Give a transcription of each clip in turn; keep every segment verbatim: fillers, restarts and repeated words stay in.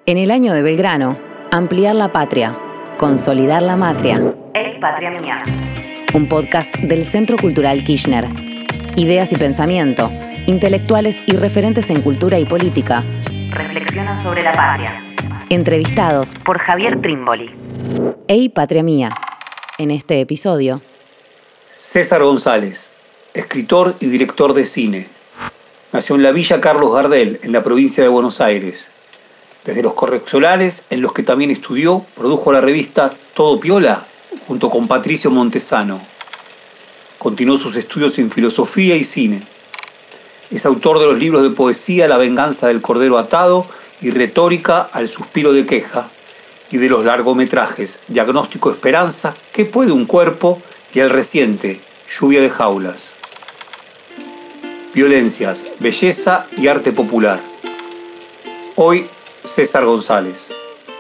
En el año de Belgrano, ampliar la patria, consolidar la matria. ¡Ey, patria mía! Un podcast del Centro Cultural Kirchner. Ideas y pensamiento, intelectuales y referentes en cultura y política reflexionan sobre la patria. Entrevistados por Javier Trimboli. ¡Ey, patria mía! En este episodio, César González, escritor y director de cine. Nació en la Villa Carlos Gardel, en la provincia de Buenos Aires. Desde los correccionales, en los que también estudió, produjo la revista Todo Piola, junto con Patricio Montesano. Continuó sus estudios en filosofía y cine. Es autor de los libros de poesía La venganza del cordero atado y Retórica al suspiro de queja, y de los largometrajes Diagnóstico Esperanza, ¿Qué puede un cuerpo? Y el reciente Lluvia de jaulas. Violencias, belleza y arte popular. Hoy, César González.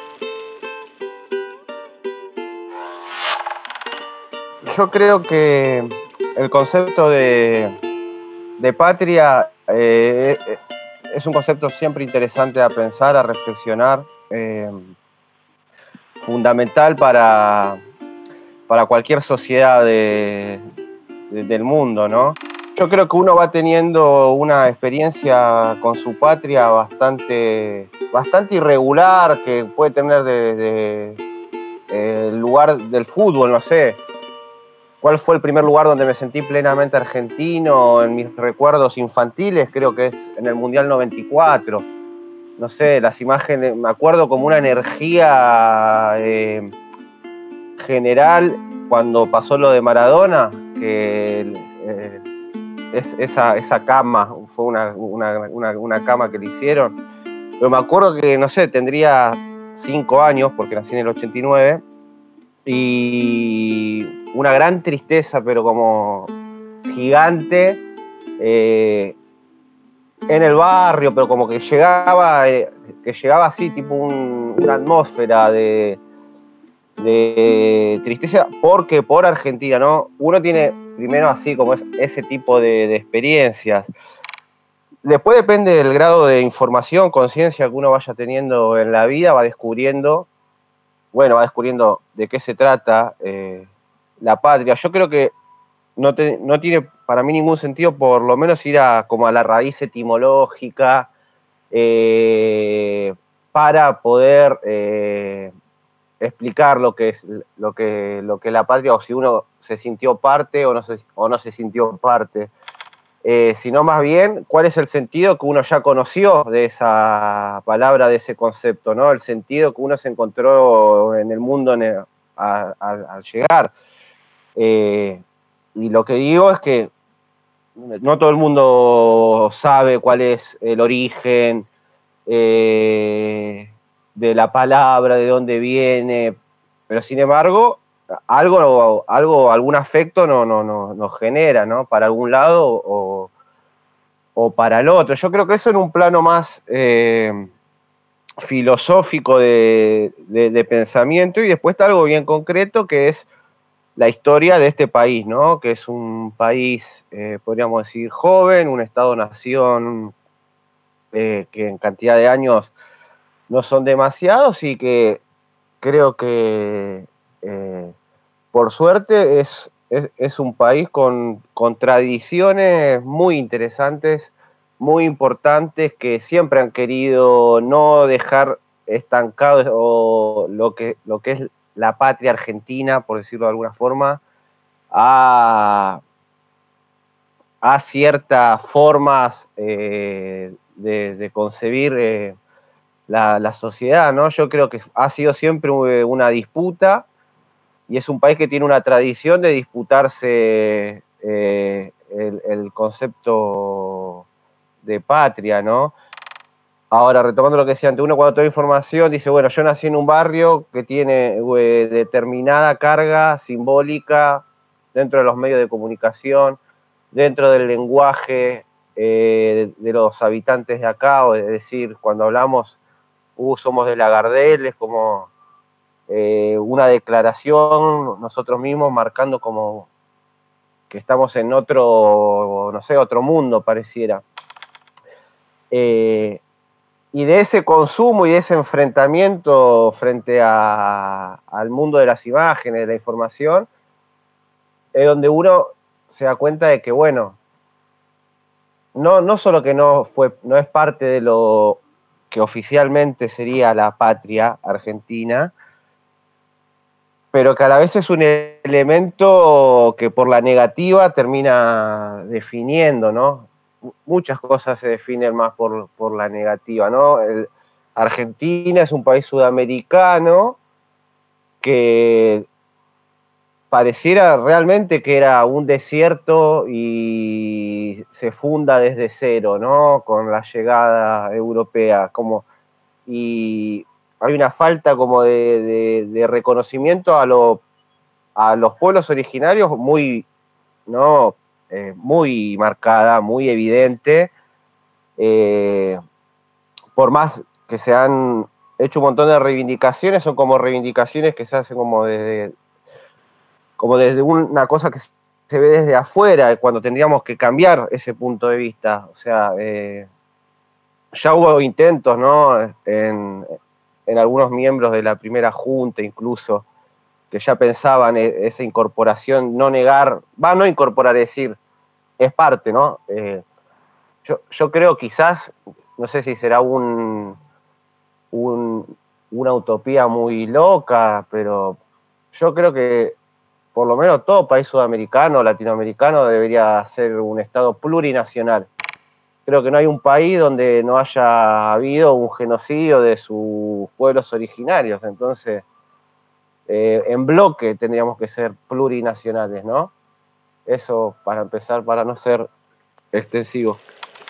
Yo creo que el concepto de, de patria eh, es un concepto siempre interesante a pensar, a reflexionar, eh, fundamental para, para cualquier sociedad de, de, del mundo, ¿no? Yo creo que uno va teniendo una experiencia con su patria bastante, bastante irregular, que puede tener desde eh, el lugar del fútbol, no sé. ¿Cuál fue el primer lugar donde me sentí plenamente argentino? En mis recuerdos infantiles, creo que es en el Mundial noventa y cuatro. No sé, las imágenes, me acuerdo como una energía eh, general cuando pasó lo de Maradona, que eh, es, esa, esa cama, fue una, una, una, una cama que le hicieron. Pero me acuerdo que, no sé, tendría cinco años, porque nací en el ochenta y nueve, y una gran tristeza, pero como gigante, eh, en el barrio, pero como que llegaba, eh, que llegaba así, tipo un, una atmósfera de, de tristeza, porque por Argentina, ¿no? Uno tiene primero así como es, ese tipo de, de experiencias. Después depende del grado de información, conciencia que uno vaya teniendo en la vida, va descubriendo, bueno, va descubriendo de qué se trata eh, la patria. Yo creo que no, te, no tiene para mí ningún sentido, por lo menos ir a, como a la raíz etimológica eh, para poder eh, explicar lo que es lo que, lo que la patria, o si uno se sintió parte o no se, o no se sintió parte. Eh, sino más bien cuál es el sentido que uno ya conoció de esa palabra, de ese concepto, ¿no? El sentido que uno se encontró en el mundo al llegar. Eh, y lo que digo es que no todo el mundo sabe cuál es el origen eh, de la palabra, de dónde viene, pero sin embargo, algo, algo algún afecto no, no, no, nos genera, ¿no? Para algún lado o, o para el otro. Yo creo que eso en un plano más eh, filosófico de, de, de pensamiento, y después está algo bien concreto que es la historia de este país, ¿no? Que es un país, eh, podríamos decir, joven, un estado-nación eh, que en cantidad de años no son demasiados y que creo que, eh, por suerte, es, es, es un país con, con tradiciones muy interesantes, muy importantes, que siempre han querido no dejar estancado o lo que, lo que es la patria argentina, por decirlo de alguna forma, a, a ciertas formas eh, de, de concebir eh, la, la sociedad, ¿no? Yo creo que ha sido siempre una disputa, y es un país que tiene una tradición de disputarse eh, el, el concepto de patria, ¿no? Ahora, retomando lo que decía antes, uno cuando toda información dice, bueno, yo nací en un barrio que tiene eh, determinada carga simbólica dentro de los medios de comunicación, dentro del lenguaje eh, de los habitantes de acá, o es decir, cuando hablamos, uh, somos de la Gardel, es como eh, una declaración nosotros mismos marcando como que estamos en otro, no sé, otro mundo pareciera. Eh, y de ese consumo y de ese enfrentamiento frente a, al mundo de las imágenes, de la información, es donde uno se da cuenta de que, bueno, no, no solo que no, fue, no es parte de lo que oficialmente sería la patria argentina, pero que a la vez es un elemento que por la negativa termina definiendo, ¿no? Muchas cosas se definen más por, por la negativa, ¿no? El, Argentina es un país sudamericano que pareciera realmente que era un desierto y se funda desde cero, ¿no? Con la llegada europea, como, y hay una falta como de, de, de reconocimiento a, lo, a los pueblos originarios muy, ¿no? Eh, muy marcada, muy evidente, eh, por más que se han hecho un montón de reivindicaciones, son como reivindicaciones que se hacen como desde, como desde una cosa que se ve desde afuera, cuando tendríamos que cambiar ese punto de vista. O sea, eh, ya hubo intentos, ¿no? En, en algunos miembros de la primera junta incluso, que ya pensaban esa incorporación, no negar, va, no incorporar, es decir, es parte, ¿no? Eh, yo, yo creo quizás, no sé si será un, un, una utopía muy loca, pero yo creo que por lo menos todo país sudamericano, latinoamericano, debería ser un estado plurinacional. Creo que no hay un país donde no haya habido un genocidio de sus pueblos originarios. Entonces, eh, en bloque tendríamos que ser plurinacionales, ¿no? Eso para empezar, para no ser extensivo.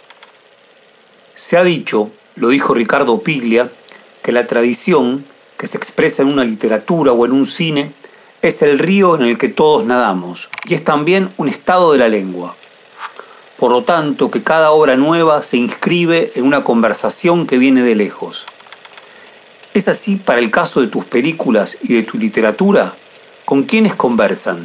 Se ha dicho, lo dijo Ricardo Piglia, que la tradición que se expresa en una literatura o en un cine es el río en el que todos nadamos y es también un estado de la lengua. Por lo tanto, que cada obra nueva se inscribe en una conversación que viene de lejos. ¿Es así para el caso de tus películas y de tu literatura? ¿Con quiénes conversan?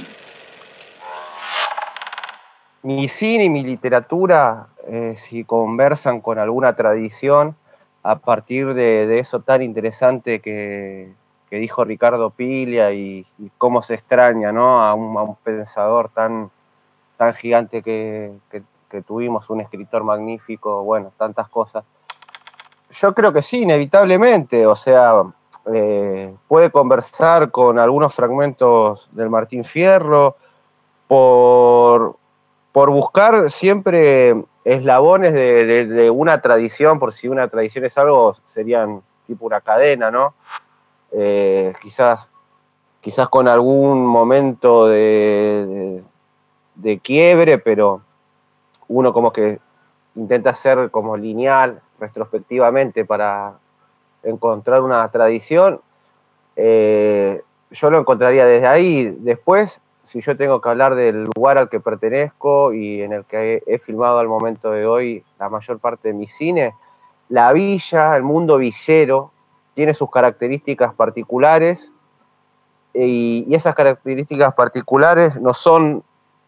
Mi cine y mi literatura, eh, si conversan con alguna tradición, a partir de, de eso tan interesante que, que dijo Ricardo Piglia y, y cómo se extraña, ¿no? a, un, a un pensador tan, tan gigante que, que, que tuvimos, un escritor magnífico, bueno, tantas cosas. Yo creo que sí, inevitablemente, o sea, eh, puede conversar con algunos fragmentos del Martín Fierro, por, por buscar siempre eslabones de, de, de una tradición, por si una tradición es algo, serían tipo una cadena, ¿no? Eh, quizás, quizás con algún momento de, de, de quiebre, pero uno como que intenta ser como lineal, retrospectivamente, para encontrar una tradición. Eh, yo lo encontraría desde ahí. Después, si yo tengo que hablar del lugar al que pertenezco y en el que he, he filmado al momento de hoy la mayor parte de mi cine, la villa, el mundo villero, tiene sus características particulares y, y esas características particulares no son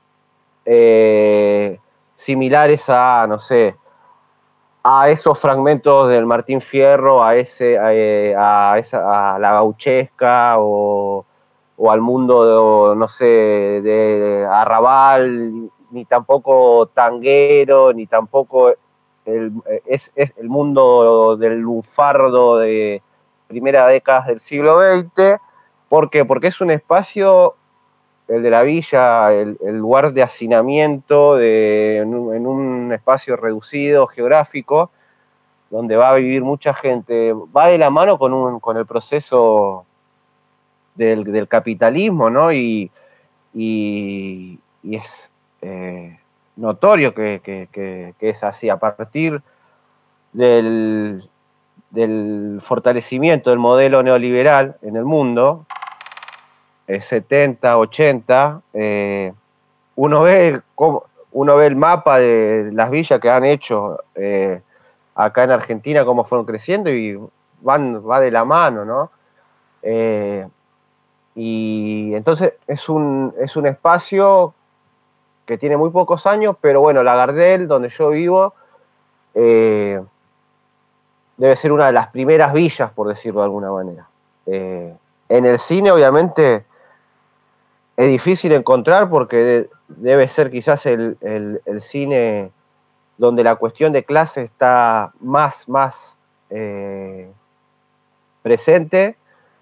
eh, similares a, no sé, a esos fragmentos del Martín Fierro, a, ese, a, a, esa, a la gauchesca o, o al mundo, de, no sé, de Arrabal, ni tampoco tanguero, ni tampoco el, es, es el mundo del lunfardo de primera década del siglo veinte. ¿Por qué? Porque es un espacio, el de la villa, el, el lugar de hacinamiento de, en, un, en un espacio reducido, geográfico, donde va a vivir mucha gente, va de la mano con, un, con el proceso del, del capitalismo, ¿no? Y, y, y es eh, notorio que, que, que, que es así. A partir del, del fortalecimiento del modelo neoliberal en el mundo, eh, setenta, ochenta, eh, uno ve cómo, uno ve el mapa de las villas que han hecho eh, acá en Argentina, cómo fueron creciendo y van, va de la mano, ¿no? Eh, y entonces es un, es un espacio que tiene muy pocos años, pero bueno, la Gardel, donde yo vivo, eh, debe ser una de las primeras villas, por decirlo de alguna manera. Eh, en el cine, obviamente, es difícil encontrar porque de, debe ser quizás el, el, el cine donde la cuestión de clase está más, más eh, presente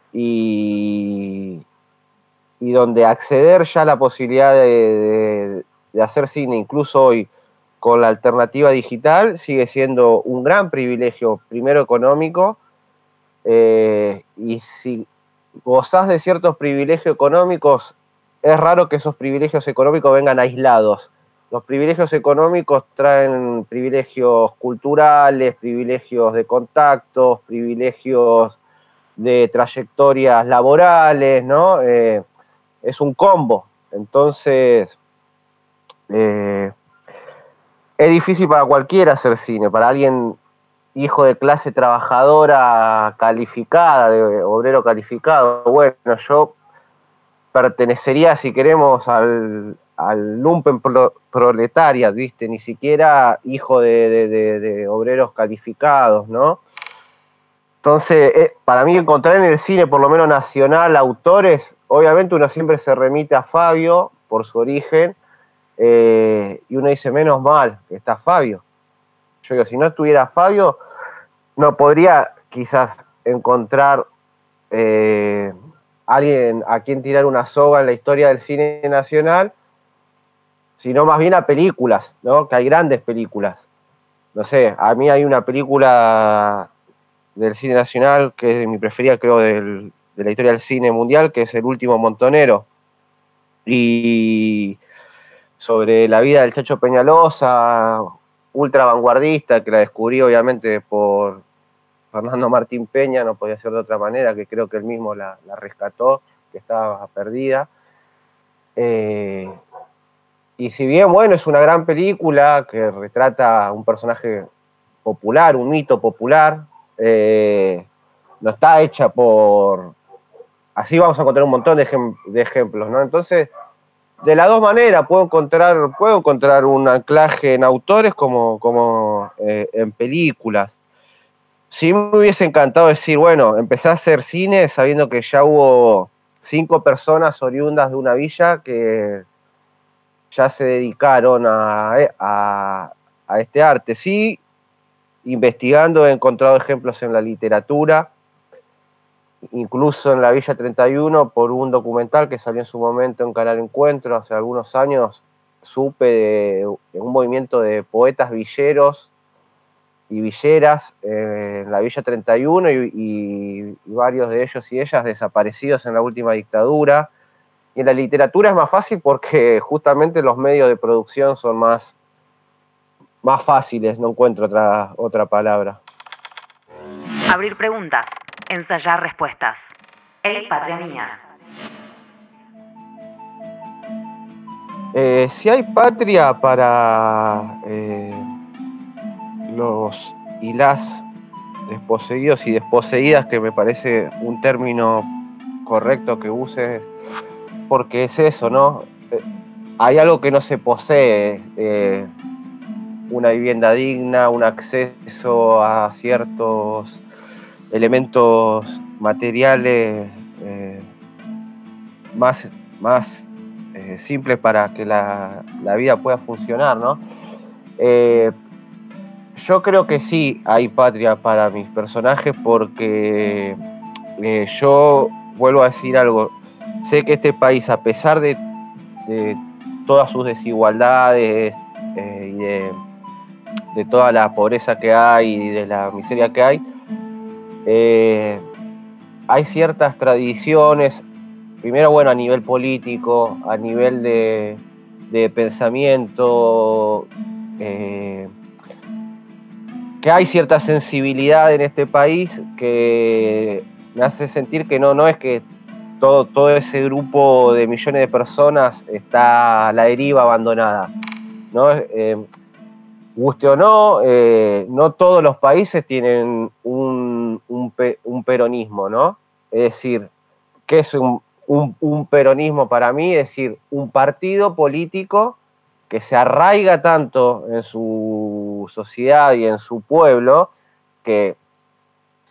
y, y donde acceder ya a la posibilidad de, de, de hacer cine, incluso hoy, con la alternativa digital, sigue siendo un gran privilegio, primero económico, eh, y si gozás de ciertos privilegios económicos, es raro que esos privilegios económicos vengan aislados. Los privilegios económicos traen privilegios culturales, privilegios de contactos, privilegios de trayectorias laborales, ¿no? Eh, es un combo. Entonces, eh, es difícil para cualquiera hacer cine, para alguien hijo de clase trabajadora calificada, de obrero calificado. Bueno, yo pertenecería, si queremos, al, al lumpen pro, proletariat, ¿viste? Ni siquiera hijo de, de, de, de obreros calificados, ¿no? Entonces, eh, para mí encontrar en el cine, por lo menos nacional, autores, obviamente uno siempre se remite a Fabio, por su origen, eh, y uno dice, menos mal que está Fabio. Yo digo, si no estuviera Fabio, no podría quizás encontrar eh, alguien a quien tirar una soga en la historia del cine nacional, sino más bien a películas, ¿no? Que hay grandes películas. No sé, a mí hay una película del cine nacional que es mi preferida, creo, del, de la historia del cine mundial, que es El último montonero. Y sobre la vida del Chacho Peñalosa, ultra vanguardista, que la descubrí obviamente por Fernando Martín Peña, no podía ser de otra manera, que creo que él mismo la, la rescató, que estaba perdida. Eh, y si bien, bueno, es una gran película que retrata un personaje popular, un mito popular, eh, no está hecha por... Así vamos a encontrar un montón de, ejem de ejemplos, ¿no? Entonces, de las dos maneras, puedo encontrar, puedo encontrar un anclaje en autores como, como eh, en películas. Sí me hubiese encantado decir, bueno, empecé a hacer cine sabiendo que ya hubo cinco personas oriundas de una villa que ya se dedicaron a, a, a este arte. Sí, investigando he encontrado ejemplos en la literatura, incluso en la Villa treinta y uno, por un documental que salió en su momento en Canal Encuentro hace algunos años, supe de, de un movimiento de poetas villeros y villeras eh, en la Villa treinta y uno y, y, y varios de ellos y ellas desaparecidos en la última dictadura. Y en la literatura es más fácil porque justamente los medios de producción son más, más fáciles, no encuentro otra, otra palabra. Abrir preguntas, ensayar respuestas. ¡Ey, patria mía! Eh, si hay patria para eh, los y las desposeídos y desposeídas, que me parece un término correcto que uses, porque es eso, ¿no? Eh, hay algo que no se posee, eh, una vivienda digna, un acceso a ciertos elementos materiales eh, más, más eh, simples para que la, la vida pueda funcionar, ¿no? Eh, yo creo que sí hay patria para mis personajes porque eh, yo vuelvo a decir algo, sé que este país, a pesar de, de todas sus desigualdades eh, y de, de toda la pobreza que hay y de la miseria que hay, eh, hay ciertas tradiciones, primero, bueno, a nivel político, a nivel de, de pensamiento, eh, que hay cierta sensibilidad en este país que me hace sentir que no, no es que todo, todo ese grupo de millones de personas está a la deriva, abandonada, ¿no? Eh, guste o no, eh, no todos los países tienen un, un, pe, un peronismo, ¿no? Es decir, ¿qué es un, un, un peronismo para mí? Es decir, un partido político que se arraiga tanto en su sociedad y en su pueblo que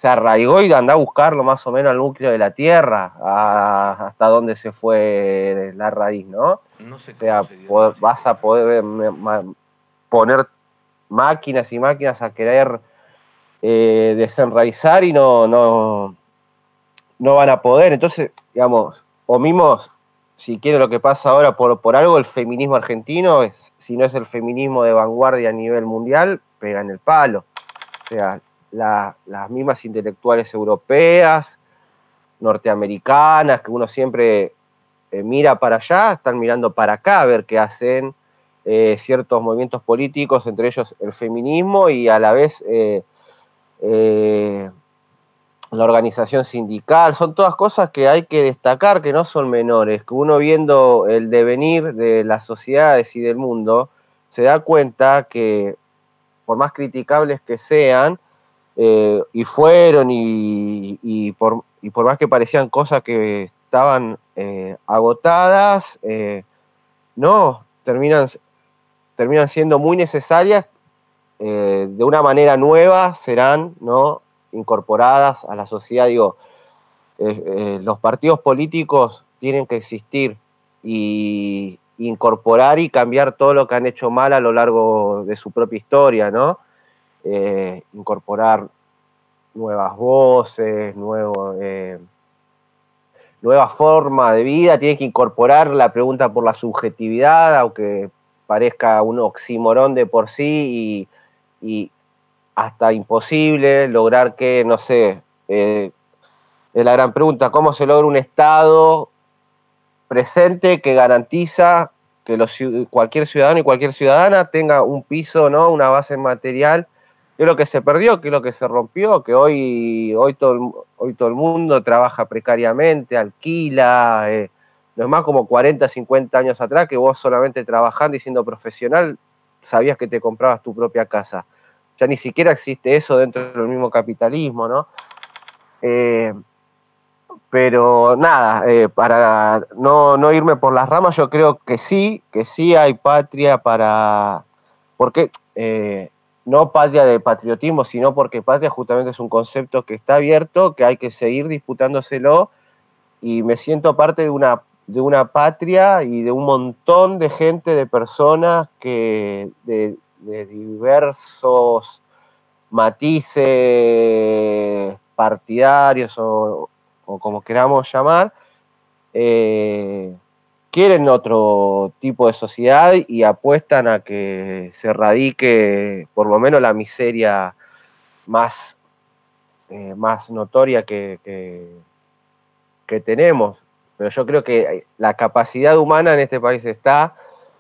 se arraigó y anda a buscarlo más o menos al núcleo de la tierra, a, hasta dónde se fue la raíz, ¿no? No sé, o sea, pod, vas a poder me, ma, poner máquinas y máquinas a querer eh, desenraizar y no, no, no van a poder. Entonces, digamos, o mismo, si quiere lo que pasa ahora, por, por algo el feminismo argentino, es, si no es el feminismo de vanguardia a nivel mundial, pega en el palo. O sea, la, las mismas intelectuales europeas, norteamericanas, que uno siempre eh, mira para allá, están mirando para acá a ver qué hacen eh, ciertos movimientos políticos, entre ellos el feminismo y a la vez eh, eh, la organización sindical. Son todas cosas que hay que destacar, que no son menores, que uno viendo el devenir de las sociedades y del mundo se da cuenta que por más criticables que sean, eh, y fueron y, y, por, y por más que parecían cosas que estaban eh, agotadas, eh, no, terminan, terminan siendo muy necesarias, eh, de una manera nueva serán, ¿no?, incorporadas a la sociedad. Digo, eh, eh, los partidos políticos tienen que existir y incorporar y cambiar todo lo que han hecho mal a lo largo de su propia historia, ¿no? Eh, incorporar nuevas voces, nuevo, eh, nueva forma de vida, tiene que incorporar la pregunta por la subjetividad, aunque parezca un oxímoron de por sí y, y hasta imposible lograr que, no sé, eh, es la gran pregunta, ¿cómo se logra un Estado presente que garantiza que los, cualquier ciudadano y cualquier ciudadana tenga un piso, ¿no?, una base material? ¿Qué es lo que se perdió? ¿Qué es lo que se rompió? Que hoy, hoy, todo, el, hoy todo el mundo trabaja precariamente, alquila. Eh, no es más como cuarenta, cincuenta años atrás que vos solamente trabajando y siendo profesional sabías que te comprabas tu propia casa. Ya ni siquiera existe eso dentro del mismo capitalismo, ¿no? Eh, pero nada, eh, para no, no irme por las ramas, yo creo que sí, que sí hay patria para... Porque... Eh, no patria de patriotismo, sino porque patria justamente es un concepto que está abierto, que hay que seguir disputándoselo, y me siento parte de una, de una patria y de un montón de gente, de personas que de, de diversos matices partidarios o, o como queramos llamar, eh, quieren otro tipo de sociedad y apuestan a que se erradique por lo menos la miseria más, eh, más notoria que, que, que tenemos. Pero yo creo que la capacidad humana en este país está,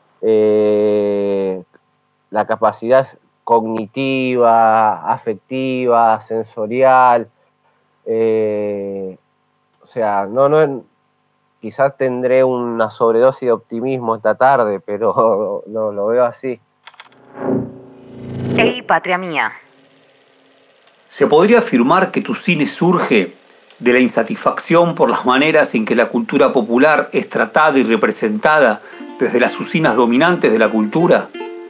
eh, la capacidad cognitiva, afectiva, sensorial, eh, o sea, no, no, quizás tendré una sobredosis de optimismo esta tarde, pero no lo veo así. Ey, patria mía. ¿Se podría afirmar que tu cine surge de la insatisfacción por las maneras en que la cultura popular es tratada y representada desde las usinas dominantes de la cultura?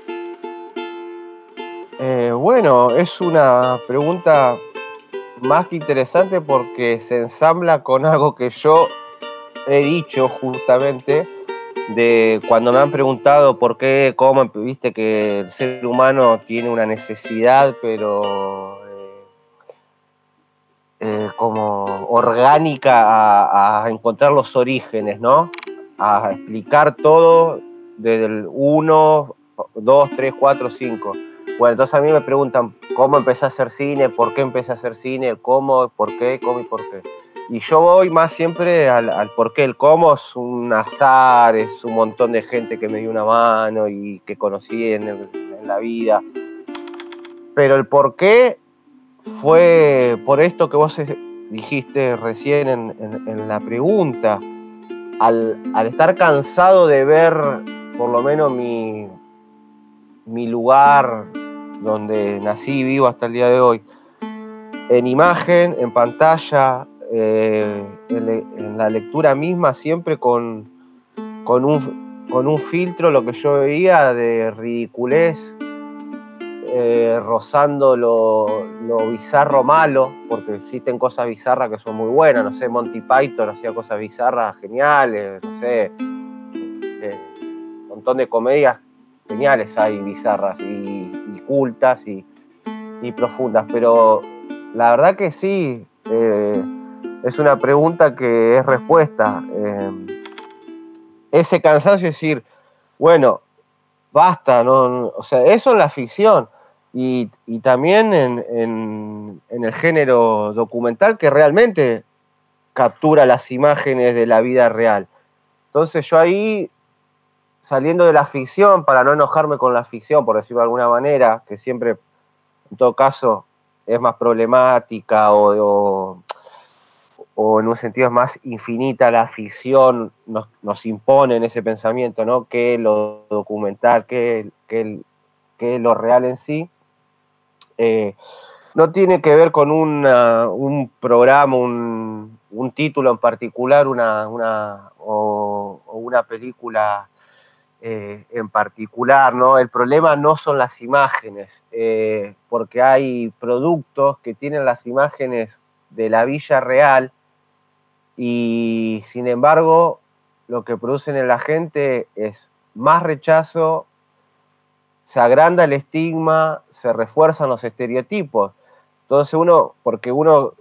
Eh, bueno, es una pregunta más que interesante porque se ensambla con algo que yo he dicho justamente, de cuando me han preguntado por qué, cómo, viste que el ser humano tiene una necesidad, pero eh, eh, como orgánica a, a encontrar los orígenes, ¿no? A explicar todo desde el uno, dos, tres, cuatro, cinco. Bueno, entonces a mí me preguntan cómo empecé a hacer cine, por qué empecé a hacer cine, el cómo, por qué, cómo y por qué. Y yo voy más siempre al, al por qué. El cómo es un azar, es un montón de gente que me dio una mano y que conocí en, el, en la vida. Pero el por qué fue por esto que vos dijiste recién en, en, en la pregunta. Al, al estar cansado de ver por lo menos mi, mi lugar donde nací y vivo hasta el día de hoy, en imagen, en pantalla, eh, en, le, en la lectura misma, siempre con, con, un, con un filtro, lo que yo veía de ridiculez, eh, rozando lo, lo bizarro malo, porque existen cosas bizarras que son muy buenas, no sé, Monty Python hacía cosas bizarras geniales, no sé, eh, un montón de comedias geniales hay bizarras y, y cultas y, y profundas, pero la verdad que sí, eh, es una pregunta que es respuesta. Eh, ese cansancio es decir, bueno, basta, no, o sea, eso en la ficción y, y también en, en, en el género documental que realmente captura las imágenes de la vida real. Entonces yo ahí, saliendo de la ficción, para no enojarme con la ficción, por decirlo de alguna manera, que siempre, en todo caso, es más problemática o, o, o en un sentido es más infinita la ficción, nos, nos impone en ese pensamiento, ¿no? Que lo documental, que, que, que lo real en sí, eh, no tiene que ver con una, un programa, un, un título en particular, una, una, o, o una película eh, en particular, ¿no? El problema no son las imágenes, eh, porque hay productos que tienen las imágenes de la villa real y, sin embargo, lo que producen en la gente es más rechazo, se agranda el estigma, se refuerzan los estereotipos. Entonces uno, porque uno,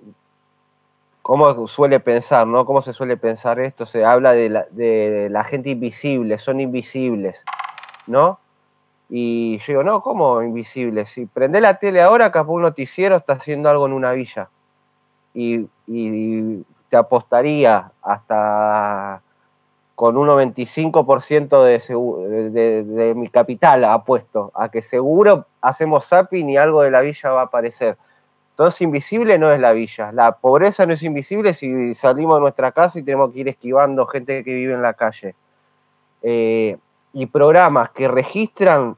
¿cómo suele pensar, no? ¿Cómo se suele pensar esto? Se habla de la, de la gente invisible, son invisibles, ¿no? Y yo digo, no, ¿cómo invisibles? Si prendés la tele ahora, capaz un noticiero está haciendo algo en una villa. Y, y te apostaría hasta con un noventa y cinco por ciento de, de, de, de mi capital apuesto a que seguro hacemos zapping y algo de la villa va a aparecer. Entonces, invisible no es la villa. La pobreza no es invisible si salimos de nuestra casa y tenemos que ir esquivando gente que vive en la calle. Eh, y programas que registran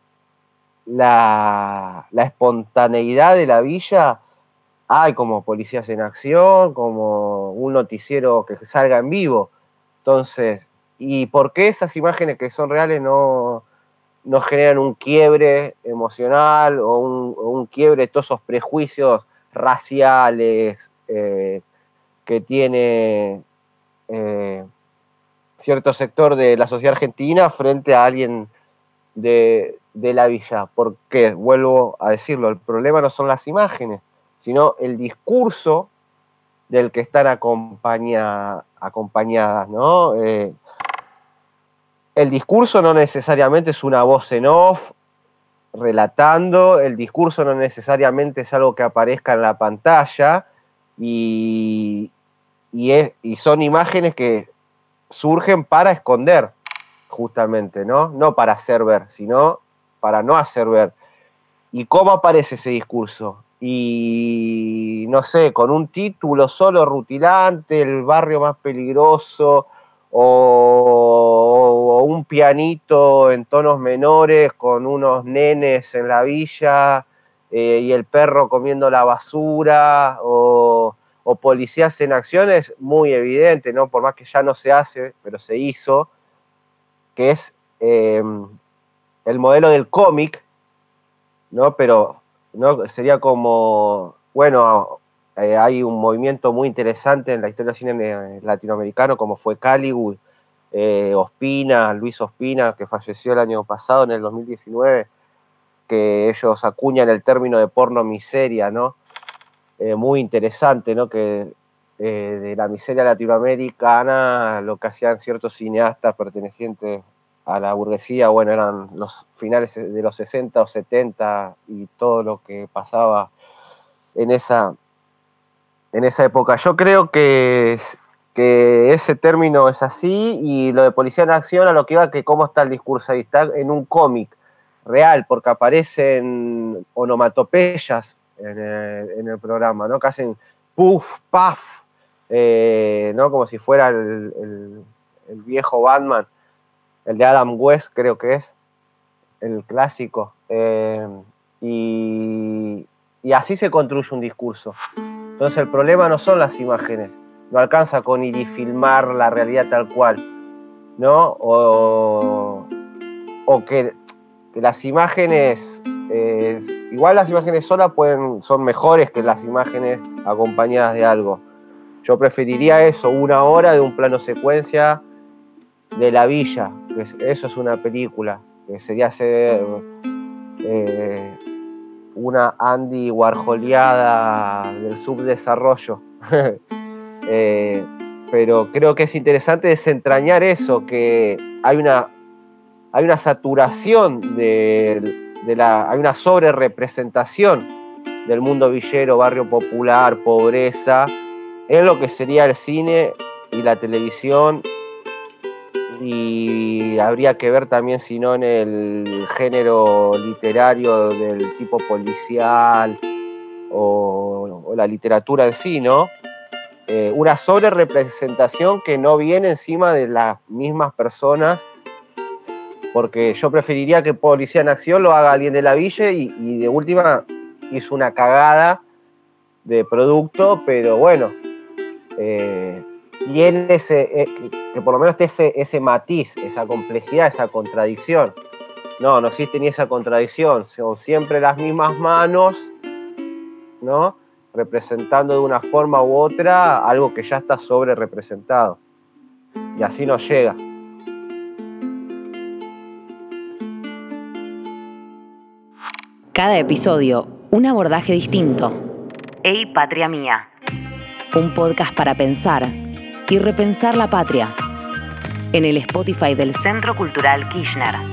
la, la espontaneidad de la villa, hay como Policías en Acción, como un noticiero que salga en vivo. Entonces, ¿y por qué esas imágenes que son reales no, no generan un quiebre emocional o un, o un quiebre de todos esos prejuicios raciales eh, que tiene eh, cierto sector de la sociedad argentina frente a alguien de, de la villa? Porque, vuelvo a decirlo, el problema no son las imágenes, sino el discurso del que están acompaña, acompañadas, ¿no? Eh, el discurso no necesariamente es una voz en off relatando, el discurso no necesariamente es algo que aparezca en la pantalla y, y, es, y son imágenes que surgen para esconder, justamente, ¿no? No para hacer ver, sino para no hacer ver. ¿Y cómo aparece ese discurso? Y no sé, con un título solo rutilante, el barrio más peligroso, o, o un pianito en tonos menores con unos nenes en la villa eh, y el perro comiendo la basura, o, o Policías en Acción, es muy evidente, ¿no? Por más que ya no se hace, pero se hizo, que es eh, el modelo del cómic, ¿no? Pero ¿no? Sería como, bueno, eh, hay un movimiento muy interesante en la historia del cine latinoamericano, como fue Caligula, eh, Ospina, Luis Ospina, que falleció el año pasado, en el dos mil diecinueve, que ellos acuñan el término de porno miseria, ¿no? Eh, muy interesante, ¿no? Que eh, de la miseria latinoamericana, lo que hacían ciertos cineastas pertenecientes a la burguesía, bueno, eran los finales de los sesenta o setenta y todo lo que pasaba en esa, en esa época. Yo creo que, que ese término es así, y lo de Policía en Acción, a lo que iba, que cómo está el discurso ahí, está en un cómic real, porque aparecen onomatopeyas en el, en el programa, ¿no? Que hacen puff, puff, eh, ¿no? Como si fuera el, el, el viejo Batman, el de Adam West, creo que es, el clásico. Eh, y, y así se construye un discurso. Entonces el problema no son las imágenes, no alcanza con ir y filmar la realidad tal cual, ¿no? O, o que, que las imágenes eh, igual las imágenes solas pueden, son mejores que las imágenes acompañadas de algo. Yo preferiría eso, una hora de un plano secuencia de la villa, que es, eso es una película, que sería hacer eh, una Andy Warholiada del subdesarrollo. eh, pero creo que es interesante desentrañar eso, que hay una, hay una saturación, de, de la, hay una sobrerepresentación del mundo villero, barrio popular, pobreza, en lo que sería el cine y la televisión, y habría que ver también si no en el género literario del tipo policial o, o la literatura en sí, ¿no? Eh, una sobrerepresentación que no viene encima de las mismas personas, porque yo preferiría que Policía en Acción lo haga alguien de la villa y, y de última hizo una cagada de producto, pero bueno, eh, tiene ese, eh, que por lo menos ese, ese matiz, esa complejidad, esa contradicción. No, no existe ni esa contradicción, son siempre las mismas manos, ¿no? Representando de una forma u otra algo que ya está sobre representado. Y así nos llega. Cada episodio, un abordaje distinto. Ey, Patria Mía. Un podcast para pensar y repensar la patria. En el Spotify del Centro Cultural Kirchner.